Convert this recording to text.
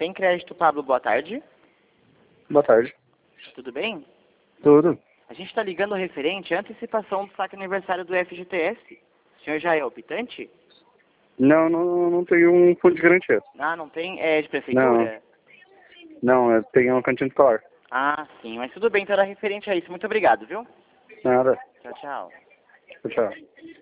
Tem crédito, Pablo, boa tarde. Boa tarde. Tudo bem? Tudo? A gente está ligando referente à antecipação do saque aniversário do FGTS. O senhor já é optante? Não tenho um fundo de garantia. Ah, não tem? É de prefeitura? Não, eu tenho um cantinho escolar. Ah, sim, mas tudo bem, então era referente a isso. Muito obrigado, viu? Nada. Tchau, tchau. Tchau.